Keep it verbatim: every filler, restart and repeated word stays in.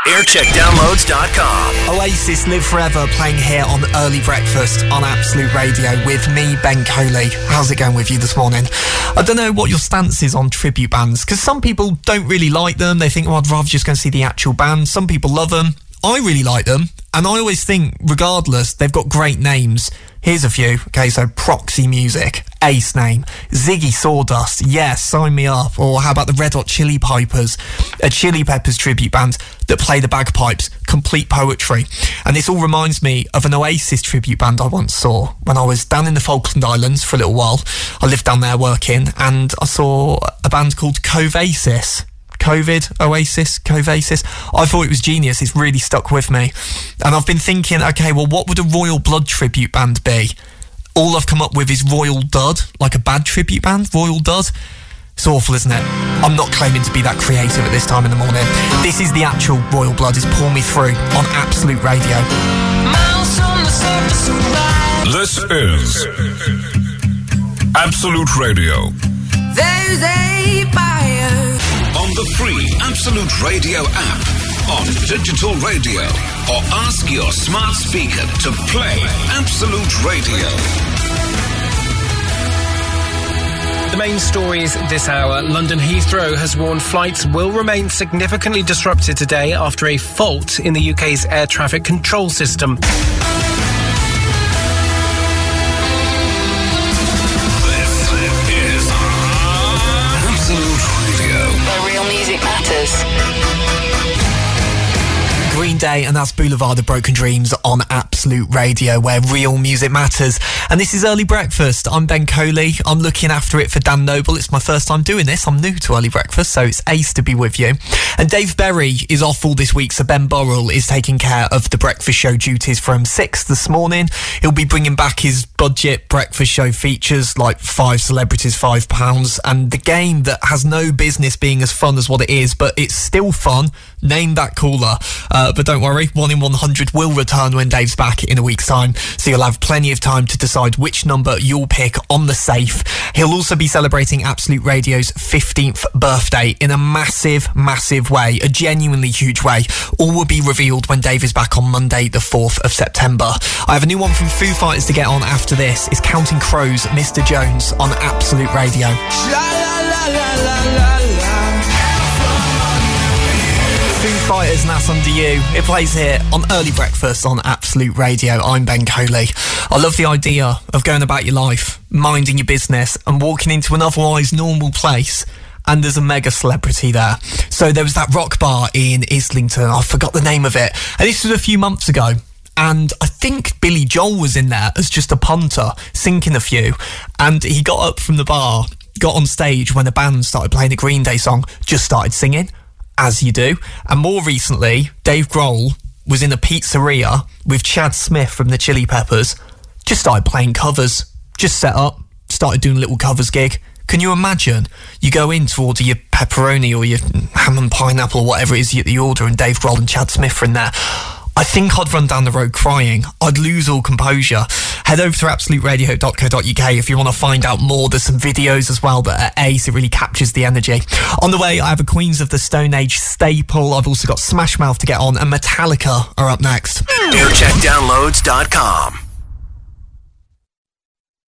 aircheck downloads dot com. Oasis Live Forever playing here on Early Breakfast on Absolute Radio with me, Ben Coley. How's it going with you this morning? I don't know what your stance is on tribute bands, because some people don't really like them. They think, oh, I'd rather just go and see the actual band. Some people love them. I really like them. And I always think, regardless, they've got great names. Here's a few. Okay, so Proxy Music, ace name. Ziggy Stardust, yes, sign me up. Or how about the Red Hot Chili Peppers? A Chili Peppers tribute band that play the bagpipes, complete poetry. And this all reminds me of an Oasis tribute band I once saw when I was down in the Falkland Islands for a little while. I lived down there working, and I saw a band called Covasis. COVID, Oasis, Covasis. I thought it was genius. It's really stuck with me. And I've been thinking, okay, well, what would a Royal Blood tribute band be? All I've come up with is Royal Dud, like a bad tribute band, Royal Dud. It's awful, isn't it? I'm not claiming to be that creative at this time in the morning. This is the actual Royal Blood. It's Pull Me Through on Absolute Radio. This is Absolute Radio. There's a fire on the free Absolute Radio app, on digital radio, or ask your smart speaker to play Absolute Radio. The main stories this hour. London Heathrow has warned flights will remain significantly disrupted today after a fault in the U K's air traffic control system. Green Day, and that's Boulevard of Broken Dreams on Absolute Radio, where real music matters. And this is Early Breakfast. I'm Ben Coley. I'm looking after it for Dan Noble. It's my first time doing this. I'm new to Early Breakfast, so it's ace to be with you. And Dave Berry is off all this week, so Ben Burrell is taking care of the breakfast show duties from six this morning. He'll be bringing back his budget breakfast show features like Five Celebrities, Five Pounds, and the game that has no business being as fun as what it is, but it's still fun. Name that caller. Uh, but don't worry, one in one hundred will return when Dave's back in a week's time, so you'll have plenty of time to decide which number you'll pick on the safe. He'll also be celebrating Absolute Radio's fifteenth birthday in a massive, massive way, a genuinely huge way. All will be revealed when Dave is back on Monday, the fourth of September. I have a new one from Foo Fighters to get on after this. It's Counting Crows, Mister Jones on Absolute Radio. Foo Fighters, and that's Under You. It plays here on Early Breakfast on Absolute Radio. I'm Ben Coley. I love the idea of going about your life, minding your business, and walking into an otherwise normal place, and there's a mega celebrity there. So there was that rock bar in Islington. I forgot the name of it. And this was a few months ago. And I think Billy Joel was in there as just a punter, sinking a few. And he got up from the bar, got on stage when the band started playing a Green Day song, just started singing, as you do. And more recently, Dave Grohl was in a pizzeria with Chad Smith from the Chili Peppers, just started playing covers, just set up, started doing a little covers gig. Can you imagine? You go in to order your pepperoni or your ham and pineapple or whatever it is you, you order, and Dave Grohl and Chad Smith are in there. I think I'd run down the road crying. I'd lose all composure. Head over to absolute radio dot co dot uk if you want to find out more. There's some videos as well that are ace. It really captures the energy. On the way, I have a Queens of the Stone Age staple. I've also got Smash Mouth to get on, and Metallica are up next. aircheck downloads dot com.